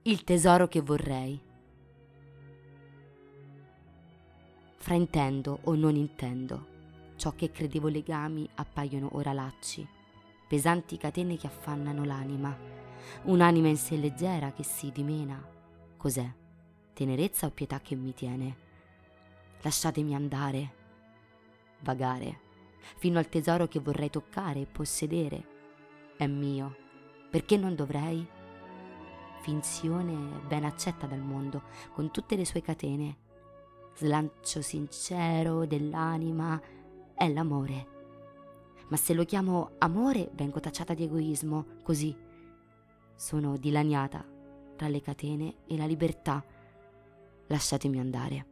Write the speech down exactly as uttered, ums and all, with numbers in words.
Il tesoro che vorrei. Fraintendo o non intendo, ciò che credevo legami appaiono ora lacci, pesanti catene che affannano l'anima, un'anima in sé leggera che si dimena. Cos'è? Tenerezza o pietà che mi tiene? Lasciatemi andare, vagare, fino al tesoro che vorrei toccare e possedere. È mio, perché non dovrei? Finzione ben accetta dal mondo, con tutte le sue catene. Slancio sincero dell'anima è l'amore. Ma se lo chiamo amore vengo tacciata di egoismo, così sono dilaniata tra le catene e la libertà. Lasciatemi andare.